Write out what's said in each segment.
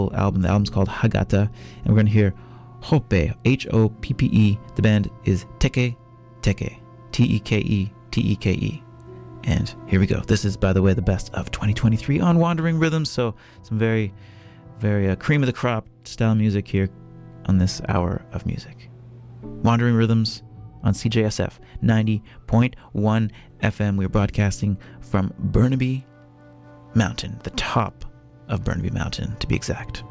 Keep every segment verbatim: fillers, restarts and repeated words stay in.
album. The album's called Hagata, and we're going to hear Hoppe, H O P P E. The band is Teke Teke, T E K E T E K E. And here we go. This is, by the way, the best of twenty twenty-three on Wandering Rhythms, so some very, very uh, cream of the crop style music here on this hour of music. Wandering Rhythms on C J S F ninety point one F M. We're broadcasting from Burnaby Mountain, the top of Burnaby Mountain, to be exact.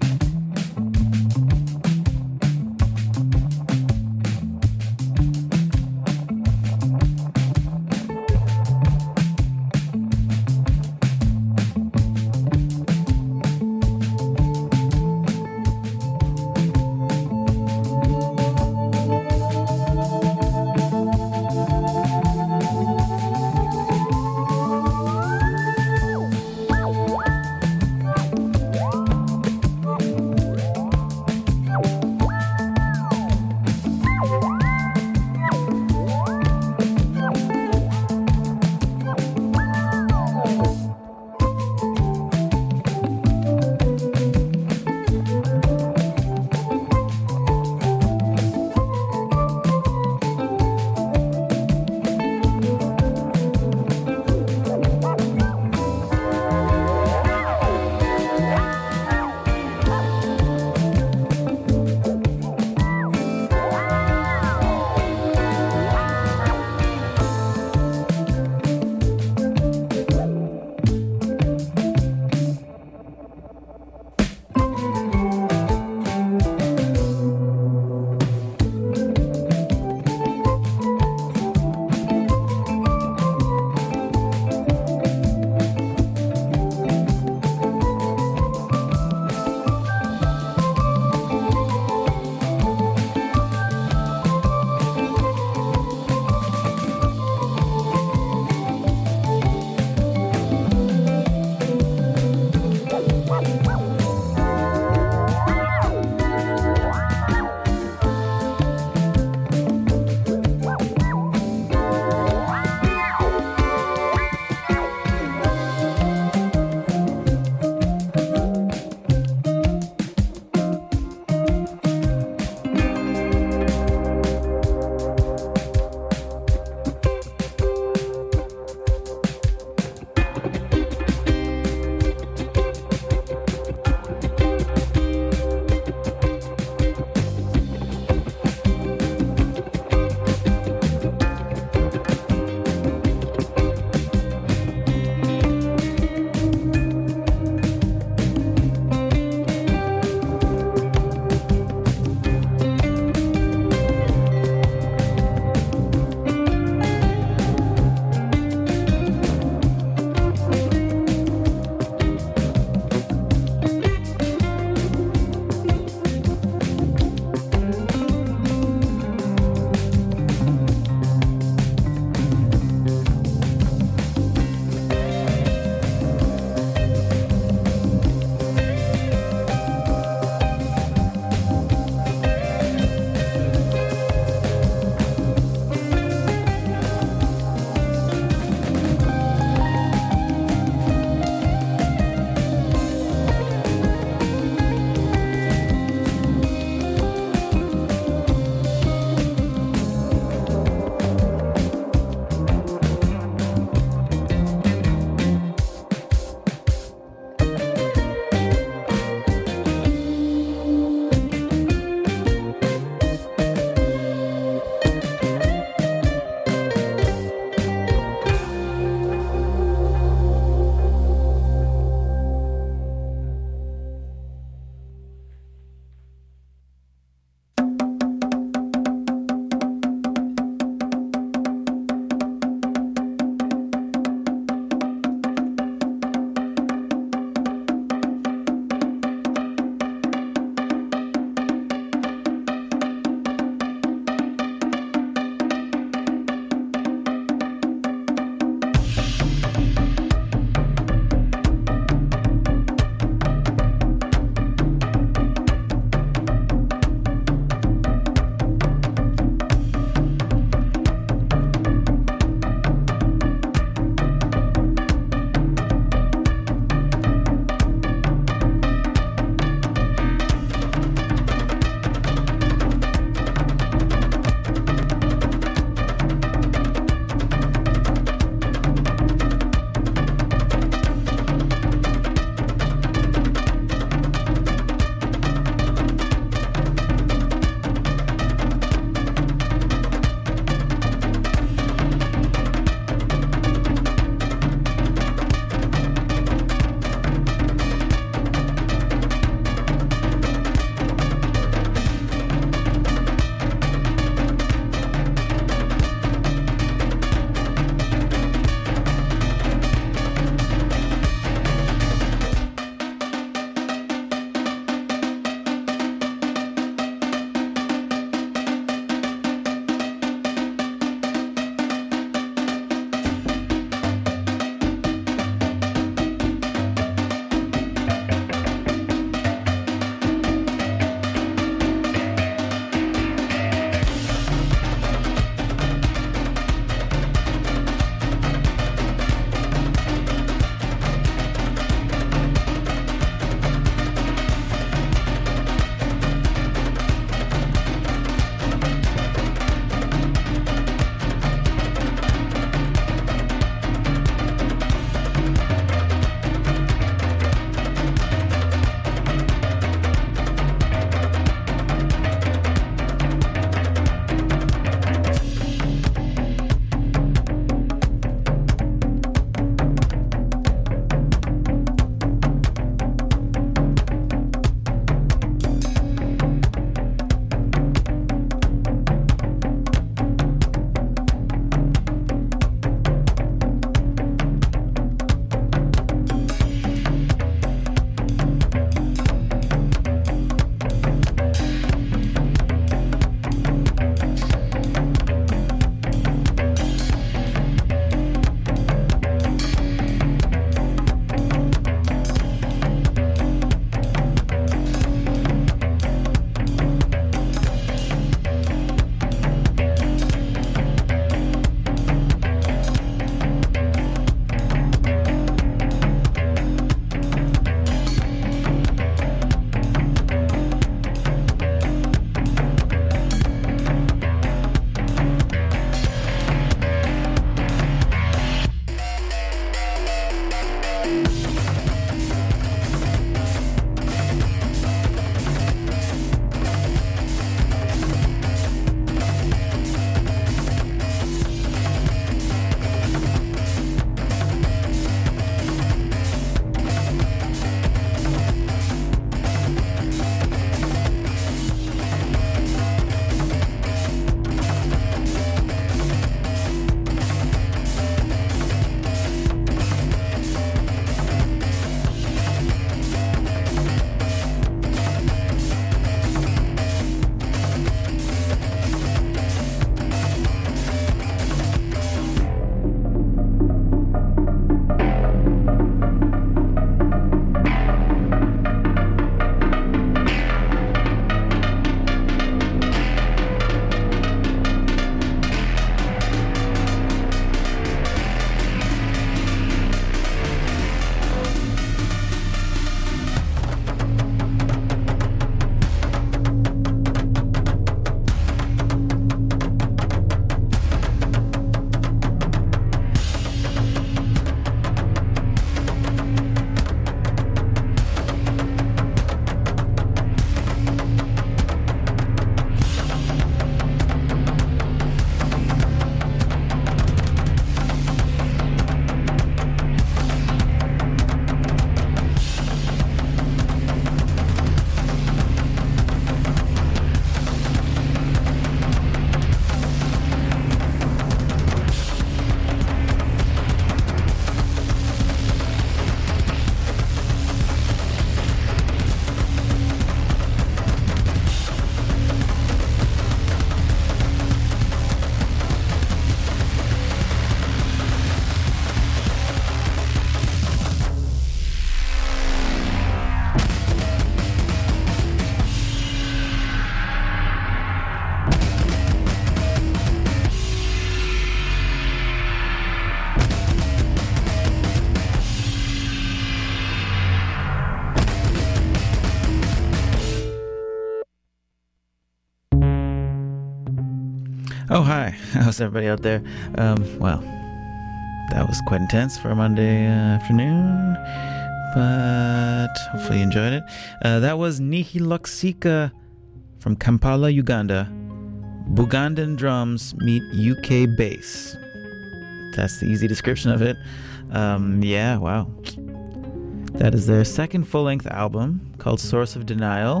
Oh, hi. How's everybody out there? Um, well, that was quite intense for a Monday uh, afternoon, but hopefully you enjoyed it. Uh, that was Nihiloxika from Kampala, Uganda. Bugandan drums meet U K bass. That's the easy description of it. Um, yeah, wow. That is their second full-length album called Source of Denial.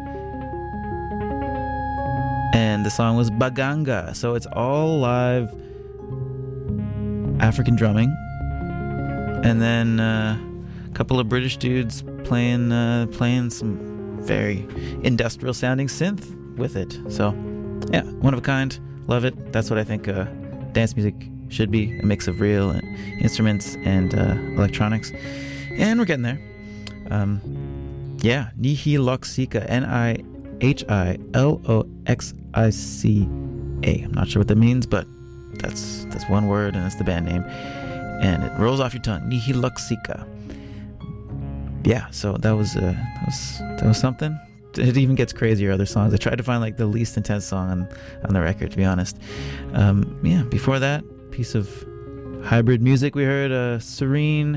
And the song was Baganga. So it's all live African drumming. And then uh, a couple of British dudes playing uh, playing some very industrial sounding synth with it. So yeah, one of a kind. Love it. That's what I think uh, dance music should be. A mix of real instruments and uh, electronics. And we're getting there. Um, yeah, Nihiloxika. N I H I L O X I C A. I'm not sure what that means, but that's that's one word, and that's the band name. And it rolls off your tongue. Nihiloxika. Yeah, so that was, uh, that was that was something. It even gets crazier, other songs. I tried to find like the least intense song on, on the record, to be honest. Um, yeah, before that, piece of hybrid music, we heard a serene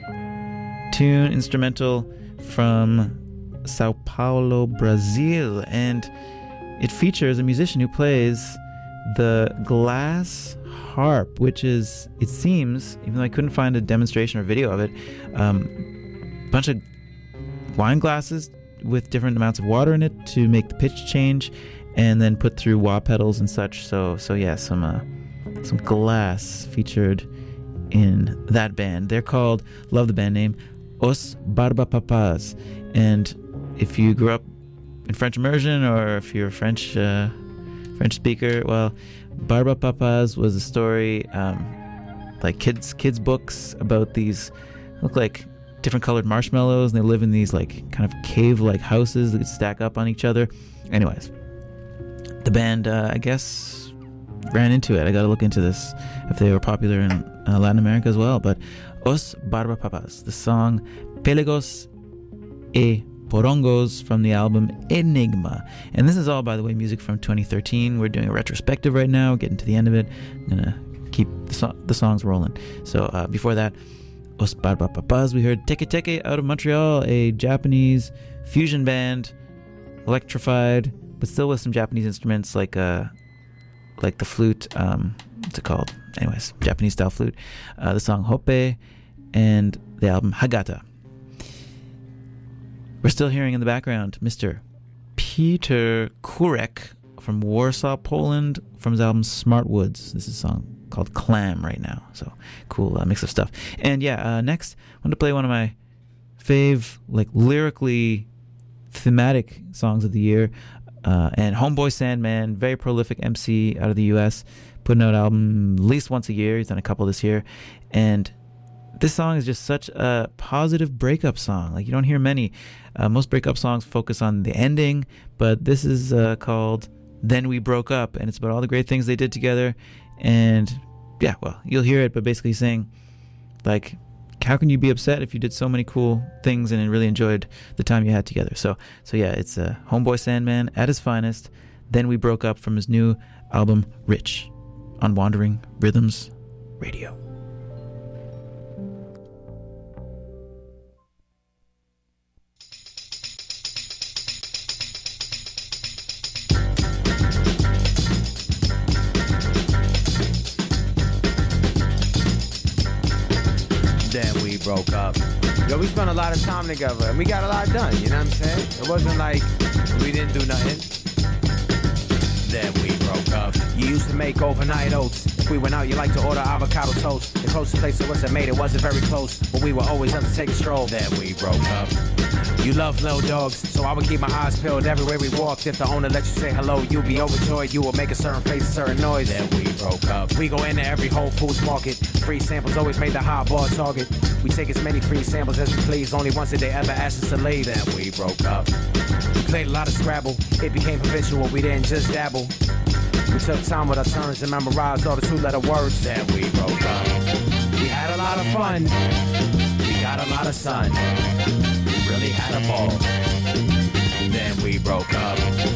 tune, instrumental from Sao Paulo, Brazil, and it features a musician who plays the glass harp, which is, it seems, even though I couldn't find a demonstration or video of it, um, a bunch of wine glasses with different amounts of water in it to make the pitch change, and then put through wah pedals and such. So, so yeah, some uh, some glass featured in that band. They're called, love the band name, Os Barbapapas. And if you grew up in French immersion, or if you're a French uh, French speaker, well, Barbapapas was a story, um, like kids kids books about these, look like different colored marshmallows, and they live in these like kind of cave-like houses that stack up on each other. Anyways, the band, uh, I guess, ran into it. I got to look into this if they were popular in uh, Latin America as well. But Os Barbapapas, the song Pelegos e Porongos from the album Enigma. And this is all, by the way, music from twenty thirteen. We're doing a retrospective right now, getting to the end of it. I'm going to keep the, so- the songs rolling. So uh, before that, Os Barbapapas, we heard Teke Teke out of Montreal, a Japanese fusion band, electrified, but still with some Japanese instruments like uh, like the flute. Um, what's it called? Anyways, Japanese style flute. Uh, the song Hoppe, and the album Hagata. We're still hearing in the background Mister Peter Kurek from Warsaw, Poland, from his album Smart Woods. This is a song called Clam right now. So cool uh, mix of stuff. And yeah, uh, next I want to play one of my fave, like lyrically thematic songs of the year. Uh, and Homeboy Sandman, very prolific M C out of the U S, putting out an album at least once a year. He's done a couple this year. And this song is just such a positive breakup song. Like, you don't hear many. Uh, most breakup songs focus on the ending, but this is uh, called Then We Broke Up, and it's about all the great things they did together. And yeah, well, you'll hear it, but basically saying, like, how can you be upset if you did so many cool things and really enjoyed the time you had together? So, so yeah, it's uh, Homeboy Sandman at his finest. Then We Broke Up from his new album, Rich, on Wandering Rhythms Radio. Then we broke up. Yo, we spent a lot of time together, and we got a lot done, you know what I'm saying? It wasn't like we didn't do nothing. Then we broke up. You used to make overnight oats. If we went out, you like to order avocado toast. The closest place to us that made it wasn't very close, but we were always up to take a stroll. Then we broke up. You love little dogs, so I would keep my eyes peeled everywhere we walked. If the owner let you say hello, you'd be overjoyed. You would make a certain face, a certain noise. Then we broke up. We go into every Whole Foods market. Free samples always made the hot bar target. We take as many free samples as we please. Only once did they ever ask us to leave. Then we broke up. We played a lot of Scrabble. It became habitual. We didn't just dabble. We took time with our turns and memorized all the two-letter words. Then we broke up. We had a lot of fun. We got a lot of sun. We really had a ball. Then we broke up.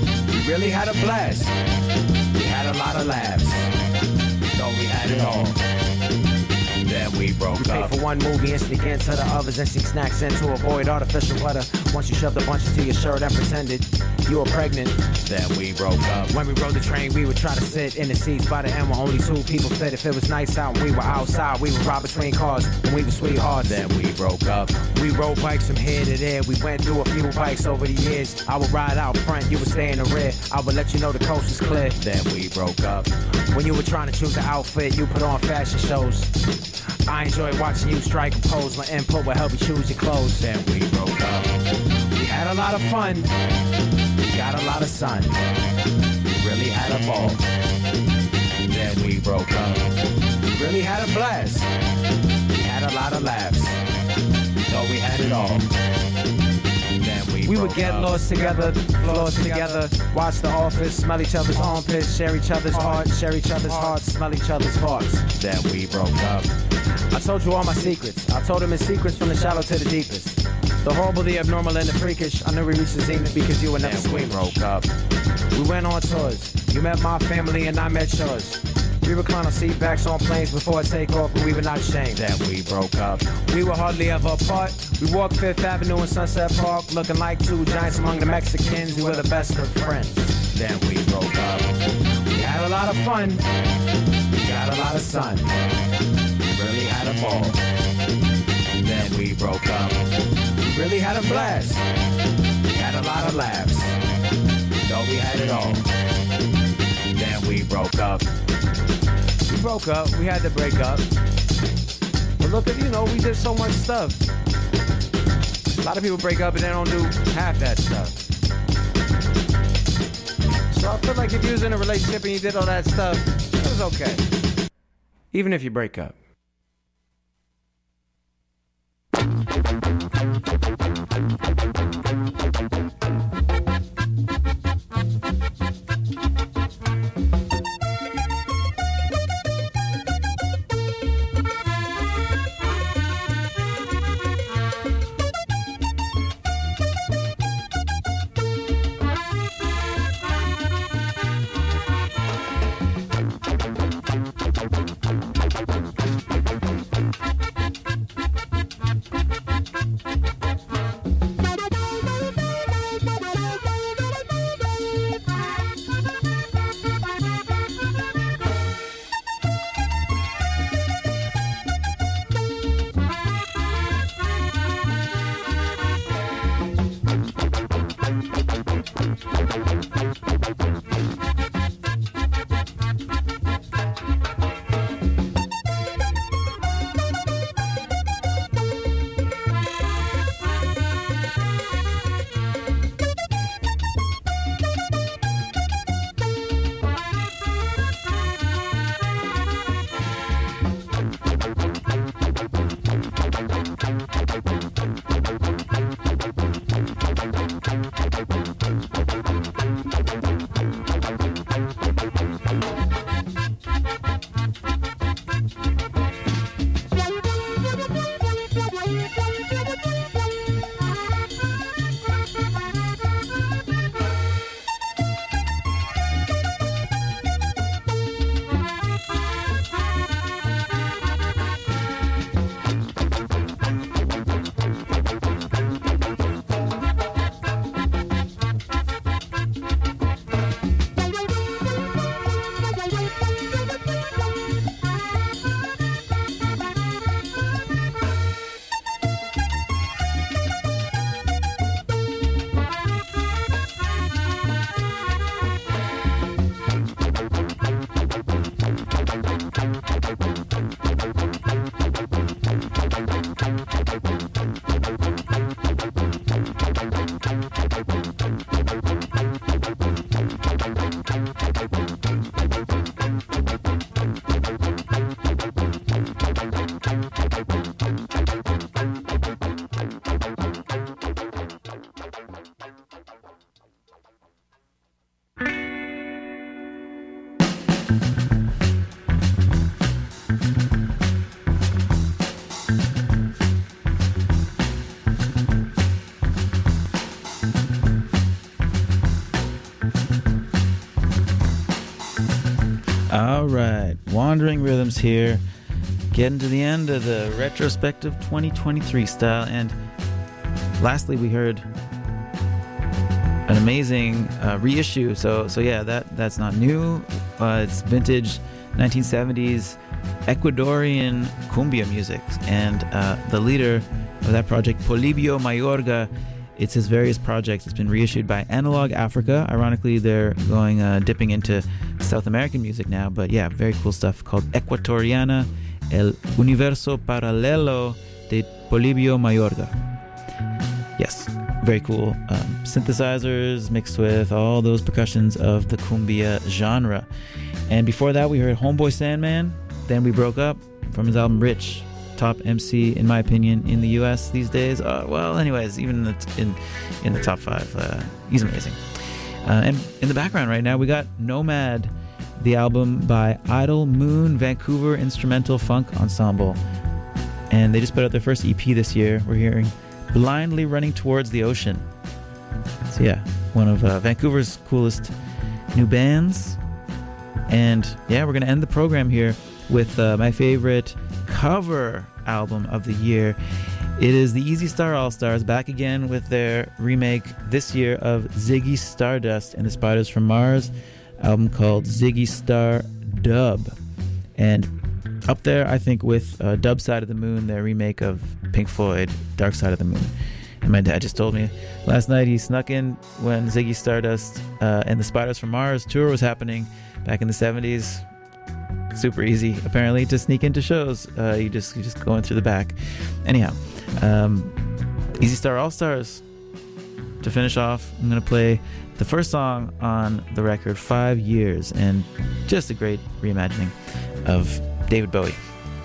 We really had a blast. We had a lot of laughs. Thought we had it all. Then we broke you up. Pay for one movie and sneak into the others and sneak snacks in to avoid artificial butter. Once you shoved a bunch into your shirt and pretended you were pregnant. Then we broke up. When we rode the train, we would try to sit in the seats by the end where only two people fit. If it was nice out and we were outside, we would ride between cars and we were sweethearts. Then we broke up. We rode bikes from here to there. We went through a few bikes over the years. I would ride out front, you would stay in the rear. I would let you know the coast was clear. Then we broke up. When you were trying to choose an outfit, you put on fashion shows. I enjoy watching you strike and pose. My input will help you choose your clothes. Then we broke up. We had a lot of fun. We got a lot of sun. We really had a ball. Then we broke up. We really had a blast. We had a lot of laughs. Thought we had it all. Then we, we would get up. Lost together, lost together. Watch The Office, smell each other's armpits, share each other's hearts, share each other's hearts, smell each other's farts. Then we broke up. I told you all my secrets. I told them in secrets from the shallow to the deepest. The horrible, the abnormal, and the freakish. I knew we reached the zenith because you were never screaming. We broke up. We went on tours. You met my family and I met yours. We reclined on seat backs on planes before takeoff, but we were not ashamed. Then we broke up. We were hardly ever apart. We walked Fifth Avenue in Sunset Park, looking like two giants among the Mexicans. We were the best of friends. Then we broke up. We had a lot of fun. We got a lot of sun. We really had a ball. Then we broke up. We really had a blast. We had a lot of laughs. Thought we had it all. Then we broke up. We broke up. We had to break up. But look at, you know, we did so much stuff. A lot of people break up and they don't do half that stuff. So I feel like if you was in a relationship and you did all that stuff, it was okay. Even if you break up. All right, Wandering Rhythms here, getting to the end of the retrospective twenty twenty-three style. And lastly, we heard an amazing uh, reissue. So, so yeah, that that's not new. Uh, it's vintage nineteen seventies Ecuadorian cumbia music, and uh, the leader of that project, Polibio Mayorga. It's his various projects. It's been reissued by Analog Africa. Ironically, they're going uh, dipping into South American music now, but yeah, very cool stuff called Ecuatoriana, El Universo Paralelo de Polibio Mayorga. Yes, very cool. Um, synthesizers mixed with all those percussions of the cumbia genre. And before that, we heard Homeboy Sandman. Then we broke up from his album Rich. Top M C, in my opinion, in the U S these days. Uh, well, anyways, even in the, t- in, in the top five. Uh, he's amazing. Uh, and in the background right now, we got Nomad, the album by Idle Moon Vancouver Instrumental Funk Ensemble. And they just put out their first E P this year. We're hearing Blindly Running Towards the Ocean. So yeah, one of uh, Vancouver's coolest new bands. And yeah, we're going to end the program here with uh, my favorite cover album of the year. It is the Easy Star All-Stars back again with their remake this year of Ziggy Stardust and the Spiders from Mars, album called Ziggy Star Dub. And up there, I think, with uh, Dub Side of the Moon, their remake of Pink Floyd, Dark Side of the Moon. And my dad just told me last night he snuck in when Ziggy Stardust uh, and the Spiders from Mars tour was happening back in the seventies. Super easy, apparently, to sneak into shows. Uh, you just you just go in through the back. Anyhow, um, Easy Star All-Stars. To finish off, I'm going to play the first song on the record, Five Years, and just a great reimagining of David Bowie.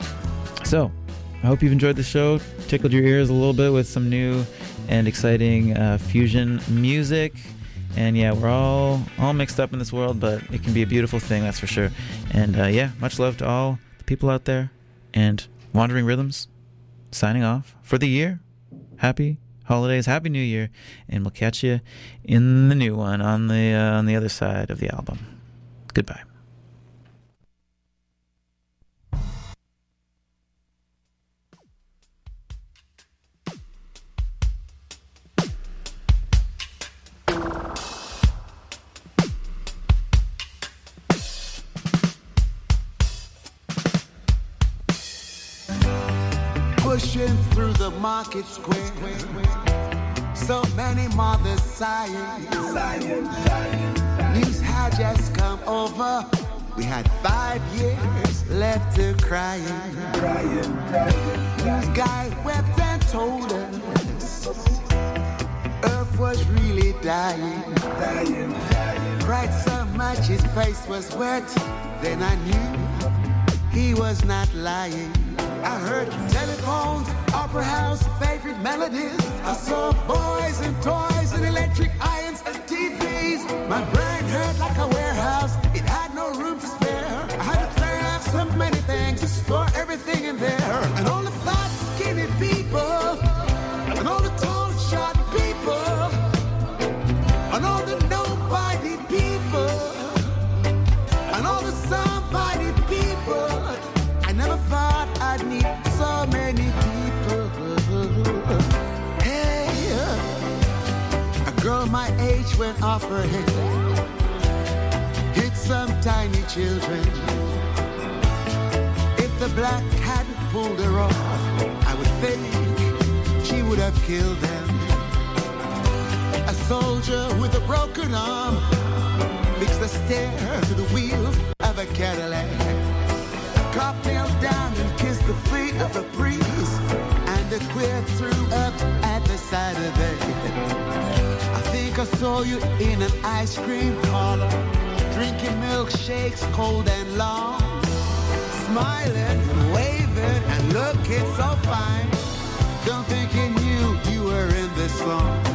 So, I hope you've enjoyed the show, tickled your ears a little bit with some new and exciting uh, fusion music. And yeah, we're all all mixed up in this world, but it can be a beautiful thing, that's for sure. And uh, yeah, much love to all the people out there. And Wandering Rhythms, signing off for the year. Happy holidays, happy New Year, and we'll catch you in the new one on the uh, on the other side of the album. Goodbye. Pushing through the market square, so many mothers sighing. News had just come over. We had five years left to crying. News guy wept and told us Earth was really dying. Cried so much his face was wet. Then I knew he was not lying. I heard telephones, opera house, favorite melodies. I saw boys and toys and electric irons and T Vs. My brain hurt like a warehouse. It had no room to spare. I had to clear out so many things to store everything in there. And all the fat, skinny people, and all the tall, short people, and all the nobody people, and all the somebody people. I never thought I'd need so many people. Hey, a girl my age went off her head, hit some tiny children. If the black hadn't pulled her off, I would think she would have killed them. A soldier with a broken arm fixed the stair to the wheels of a Cadillac. Cop knelt down and kissed the feet of the priest, and the queer threw up at the side of it. I think I saw you in an ice cream parlor, drinking milkshakes cold and long, smiling, waving, and looking so fine. Don't think you knew you were in this song.